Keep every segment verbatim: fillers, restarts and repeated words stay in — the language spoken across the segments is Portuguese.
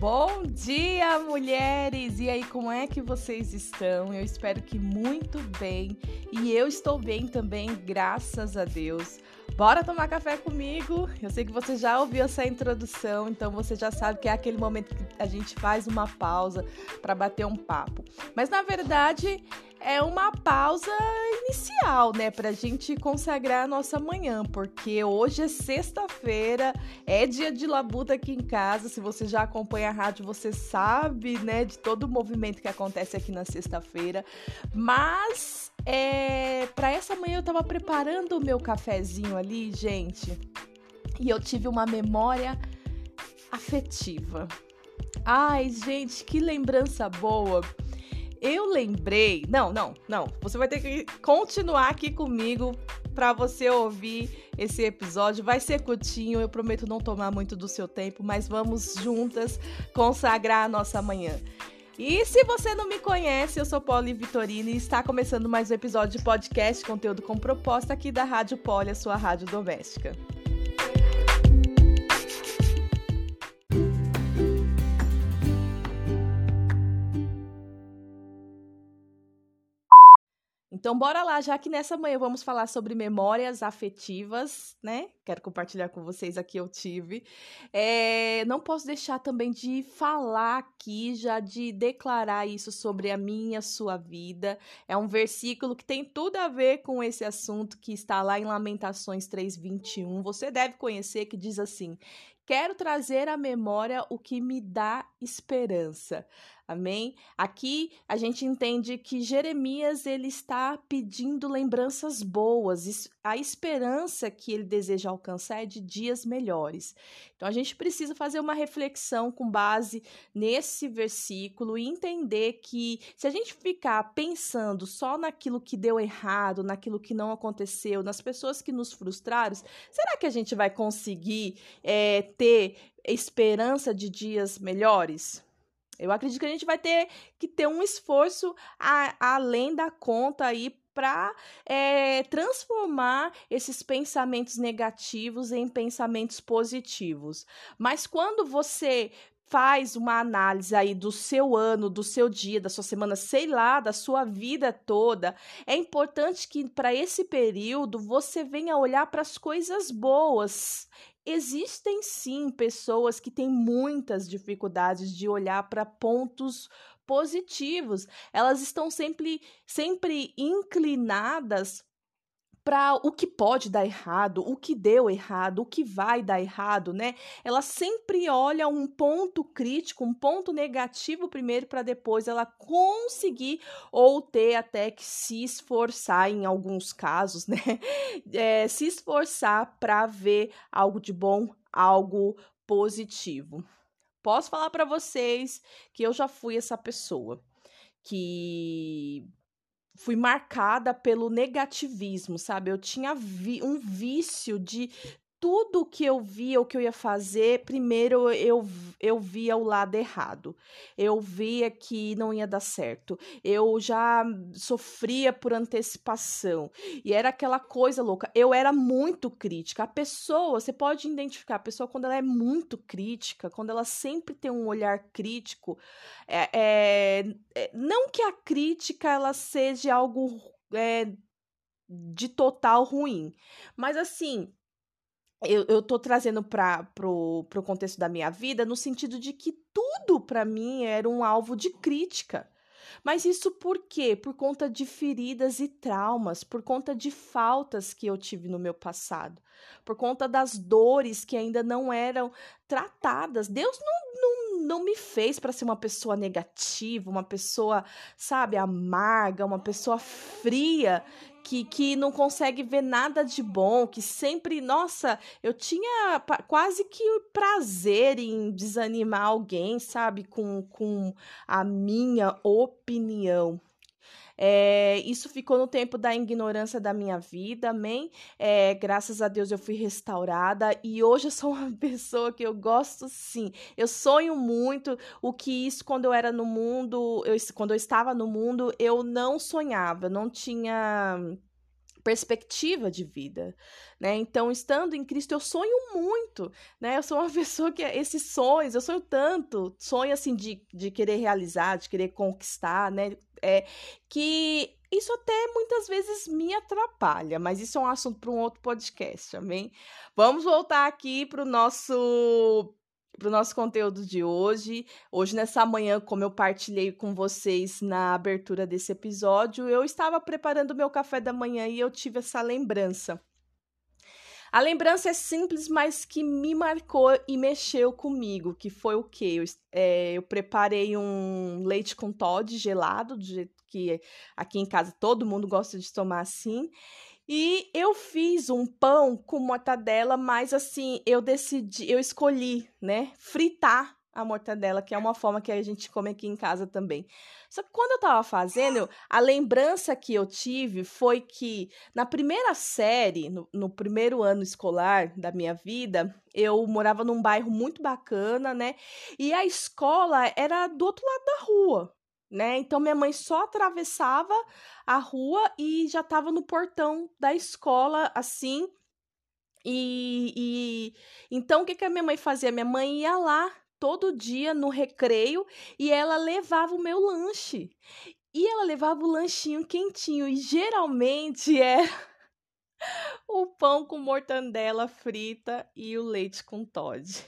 Bom dia, mulheres! E aí, como é que vocês estão? Eu espero que muito bem. E eu estou bem também, graças a Deus. Bora tomar café comigo? Eu sei que você já ouviu essa introdução, então você já sabe que é aquele momento que a gente faz uma pausa para bater um papo. Mas, na verdade, é uma pausa inicial, né? Pra gente consagrar a nossa manhã, porque hoje é sexta-feira, é dia de labuta aqui em casa. Se você já acompanha a rádio, você sabe, né, de todo o movimento que acontece aqui na sexta-feira. Mas, é, pra essa manhã eu tava preparando o meu cafezinho ali, gente, e eu tive uma memória afetiva. Ai, gente, que lembrança boa! Eu lembrei... Não, não, não. Você vai ter que continuar aqui comigo para você ouvir esse episódio. Vai ser curtinho, eu prometo não tomar muito do seu tempo, mas vamos juntas consagrar a nossa manhã. E se você não me conhece, eu sou Poli Vitorino e está começando mais um episódio de podcast, conteúdo com proposta aqui da Rádio Poli, a sua rádio doméstica. Então, bora lá, já que nessa manhã vamos falar sobre memórias afetivas, né? Quero compartilhar com vocês aqui, eu tive. É, não posso deixar também de falar aqui, já de declarar isso sobre a minha, sua vida. É um versículo que tem tudo a ver com esse assunto que está lá em Lamentações três, vinte e um. Você deve conhecer, que diz assim: quero trazer à memória o que me dá esperança. Amém? Aqui a gente entende que Jeremias ele está pedindo lembranças boas, a esperança que ele deseja alcançar é de dias melhores. Então a gente precisa fazer uma reflexão com base nesse versículo e entender que se a gente ficar pensando só naquilo que deu errado, naquilo que não aconteceu, nas pessoas que nos frustraram, será que a gente vai conseguir é, ter esperança de dias melhores? Eu acredito que a gente vai ter que ter um esforço a, além da conta aí para é, transformar esses pensamentos negativos em pensamentos positivos. Mas quando você faz uma análise aí do seu ano, do seu dia, da sua semana, sei lá, da sua vida toda, é importante que para esse período você venha olhar para as coisas boas. Existem sim pessoas que têm muitas dificuldades de olhar para pontos positivos. Elas estão sempre, sempre inclinadas para o que pode dar errado, o que deu errado, o que vai dar errado, né? Ela sempre olha um ponto crítico, um ponto negativo primeiro para depois ela conseguir ou ter até que se esforçar em alguns casos, né? É, se esforçar para ver algo de bom, algo positivo. Posso falar para vocês que eu já fui essa pessoa que fui marcada pelo negativismo, sabe? Eu tinha vi- um vício de tudo que eu via, o que eu ia fazer, primeiro eu, eu via o lado errado. Eu via que não ia dar certo. Eu já sofria por antecipação. E era aquela coisa louca. Eu era muito crítica. A pessoa, você pode identificar a pessoa quando ela é muito crítica, quando ela sempre tem um olhar crítico. É, é, é, não que a crítica ela seja algo é, de total ruim, mas assim, eu, eu tô trazendo para pro, pro contexto da minha vida no sentido de que tudo para mim era um alvo de crítica. Mas isso por quê? Por conta de feridas e traumas, por conta de faltas que eu tive no meu passado, por conta das dores que ainda não eram tratadas. Deus não, não, não me fez para ser uma pessoa negativa, uma pessoa, sabe, amarga, uma pessoa fria, que, que não consegue ver nada de bom, que sempre, nossa, eu tinha pa- quase que o prazer em desanimar alguém, sabe, com, com a minha opinião. É, isso ficou no tempo da ignorância da minha vida, amém? É, graças a Deus eu fui restaurada e hoje eu sou uma pessoa que eu gosto sim. Eu sonho muito o que isso quando eu era no mundo, eu, quando eu estava no mundo, eu não sonhava, não tinha perspectiva de vida, né? Então, estando em Cristo, eu sonho muito, né? Eu sou uma pessoa que esses sonhos, eu sonho tanto, sonho assim de, de querer realizar, de querer conquistar, né? É, que isso até muitas vezes me atrapalha, mas isso é um assunto para um outro podcast, amém? Vamos voltar aqui para o nosso para o nosso conteúdo de hoje. Hoje, nessa manhã, como eu partilhei com vocês na abertura desse episódio, eu estava preparando o meu café da manhã e eu tive essa lembrança. A lembrança é simples, mas que me marcou e mexeu comigo, que foi o quê? Eu, é, eu preparei um leite com Toddy gelado, do jeito que aqui em casa todo mundo gosta de tomar assim. E eu fiz um pão com mortadela, mas assim, eu decidi, eu escolhi, né, fritar a mortadela, que é uma forma que a gente come aqui em casa também. Só que quando eu tava fazendo, a lembrança que eu tive foi que na primeira série, no, no primeiro ano escolar da minha vida, eu morava num bairro muito bacana, né? E a escola era do outro lado da rua. Né? Então, minha mãe só atravessava a rua e já estava no portão da escola, assim. E, e então, o que, que a minha mãe fazia? Minha mãe ia lá todo dia no recreio e ela levava o meu lanche. E ela levava o lanchinho quentinho. E geralmente é o pão com mortandela frita e o leite com Toddy.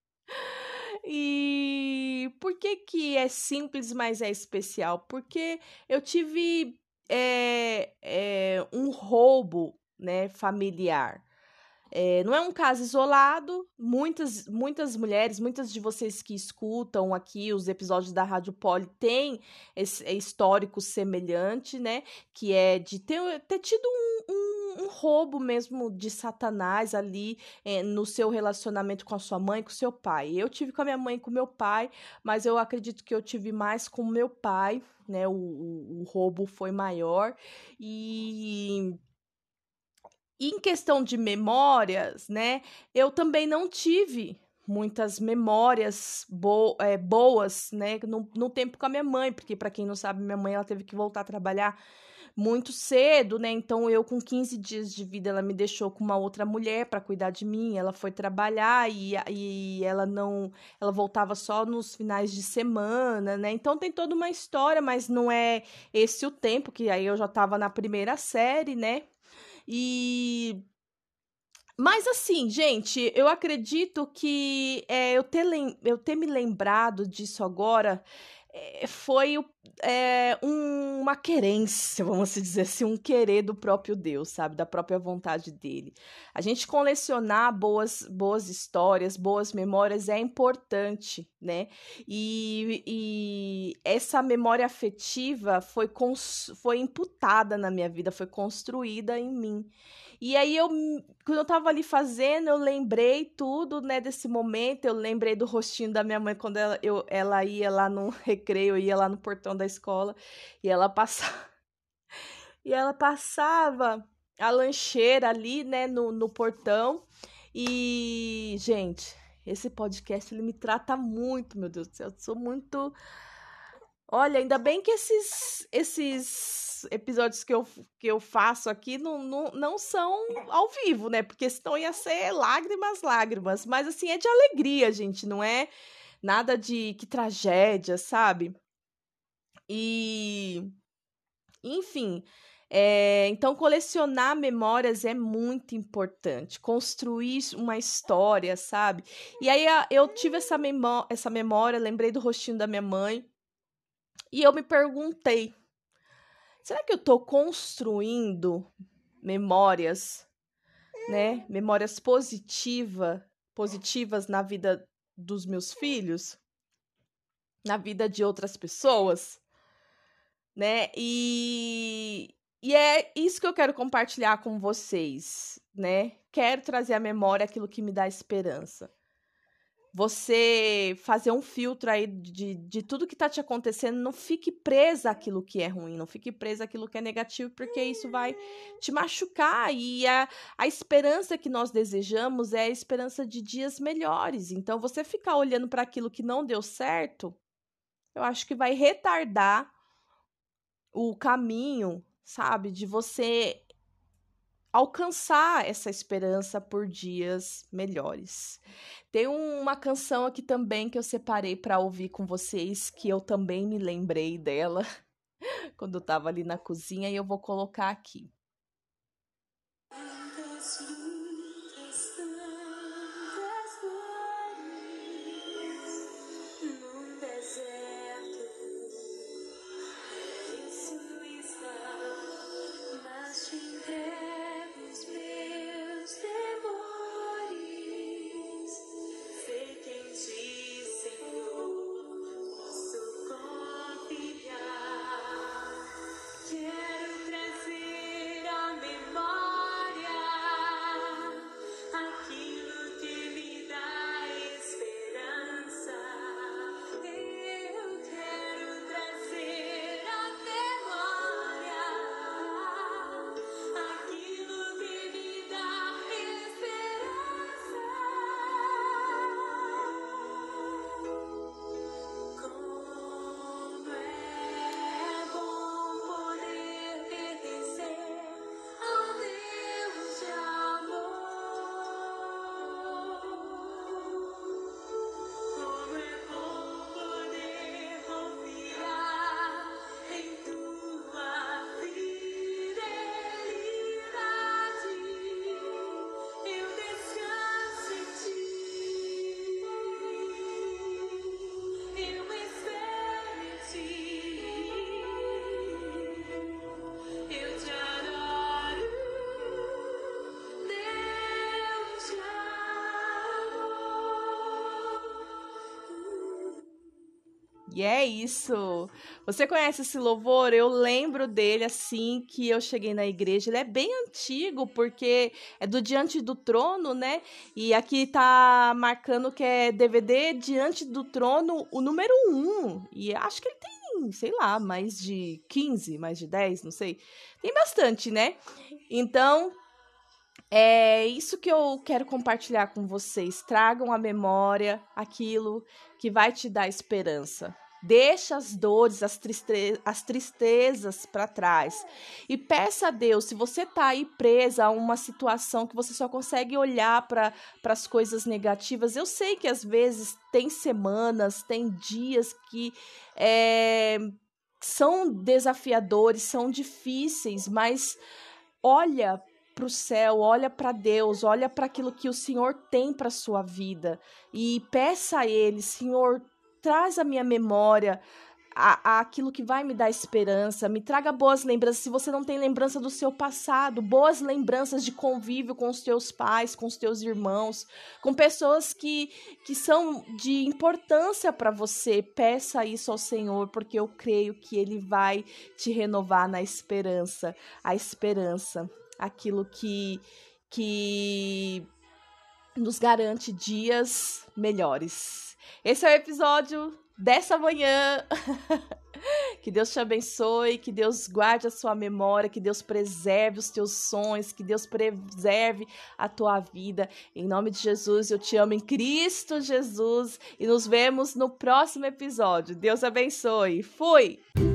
E por que que é simples, mas é especial? Porque eu tive é, é, um roubo, né, familiar. É, não é um caso isolado, muitas, muitas mulheres, muitas de vocês que escutam aqui os episódios da Rádio Poli têm esse é, histórico semelhante, né? Que é de ter, ter tido um, um, um roubo mesmo de Satanás ali é, no seu relacionamento com a sua mãe, com o seu pai. Eu tive com a minha mãe e com o meu pai, mas eu acredito que eu tive mais com o meu pai, né? O, o, o roubo foi maior e... E em questão de memórias, né, eu também não tive muitas memórias bo é, boas, né, no, no tempo com a minha mãe, porque para quem não sabe, minha mãe ela teve que voltar a trabalhar muito cedo, né, então eu com quinze dias de vida, ela me deixou com uma outra mulher para cuidar de mim, ela foi trabalhar e, e ela não, ela voltava só nos finais de semana, né, então tem toda uma história, mas não é esse o tempo, que aí eu já estava na primeira série, né, e mas assim, gente, eu acredito que é, eu, ter lem... eu ter me lembrado disso agora é, foi é, um- uma querência, vamos dizer assim, um querer do próprio Deus, sabe? Da própria vontade dele. A gente colecionar boas, boas histórias, boas memórias é importante, né? E, e essa memória afetiva foi, cons... foi imputada na minha vida, foi construída em mim. E aí eu, quando eu tava ali fazendo, eu lembrei tudo, né, desse momento, eu lembrei do rostinho da minha mãe quando ela, eu, ela ia lá no recreio, eu ia lá no portão da escola, e ela passava, e ela passava a lancheira ali, né, no, no portão, e, gente, esse podcast, ele me trata muito, meu Deus do céu, eu sou muito... Olha, ainda bem que esses, esses episódios que eu, que eu faço aqui não, não, não são ao vivo, né? Porque senão ia ser lágrimas, lágrimas. Mas, assim, é de alegria, gente. Não é nada de que tragédia, sabe? E, enfim... É, então, colecionar memórias é muito importante. Construir uma história, sabe? E aí, eu tive essa, memó essa memória, lembrei do rostinho da minha mãe. E eu me perguntei, será que eu estou construindo memórias, né? Memórias positiva, positivas na vida dos meus filhos, na vida de outras pessoas, né? E, e é isso que eu quero compartilhar com vocês, né? Quero trazer à memória aquilo que me dá esperança. Você fazer um filtro aí de, de tudo que tá te acontecendo, não fique presa àquilo que é ruim, não fique presa àquilo que é negativo, porque isso vai te machucar. E a, a esperança que nós desejamos é a esperança de dias melhores. Então, você ficar olhando para aquilo que não deu certo, eu acho que vai retardar o caminho, sabe, de você alcançar essa esperança por dias melhores. Tem uma canção aqui também que eu separei para ouvir com vocês, que eu também me lembrei dela quando eu estava ali na cozinha, e eu vou colocar aqui. E é isso. Você conhece esse louvor? Eu lembro dele assim que eu cheguei na igreja. Ele é bem antigo, porque é do Diante do Trono, né? E aqui tá marcando que é D V D Diante do Trono, o número um. E acho que ele tem, sei lá, mais de quinze, mais de dez, não sei. Tem bastante, né? Então, é isso que eu quero compartilhar com vocês. Tragam à memória aquilo que vai te dar esperança. Deixa as dores, as, triste- as tristezas para trás. E peça a Deus, se você está aí presa a uma situação que você só consegue olhar para as coisas negativas. Eu sei que às vezes tem semanas, tem dias que é, são desafiadores, são difíceis, mas olha para o céu, olha para Deus, olha para aquilo que o Senhor tem para sua vida e peça a Ele, Senhor, traz à minha memória a, a aquilo que vai me dar esperança, me traga boas lembranças. Se você não tem lembrança do seu passado, boas lembranças de convívio com os teus pais, com os teus irmãos, com pessoas que, que são de importância para você, peça isso ao Senhor, porque eu creio que Ele vai te renovar na esperança, a esperança. Aquilo que, que nos garante dias melhores. Esse é o episódio dessa manhã. Que Deus te abençoe, que Deus guarde a sua memória, que Deus preserve os teus sonhos, que Deus preserve a tua vida. Em nome de Jesus, eu te amo em Cristo Jesus e nos vemos no próximo episódio. Deus abençoe. Fui!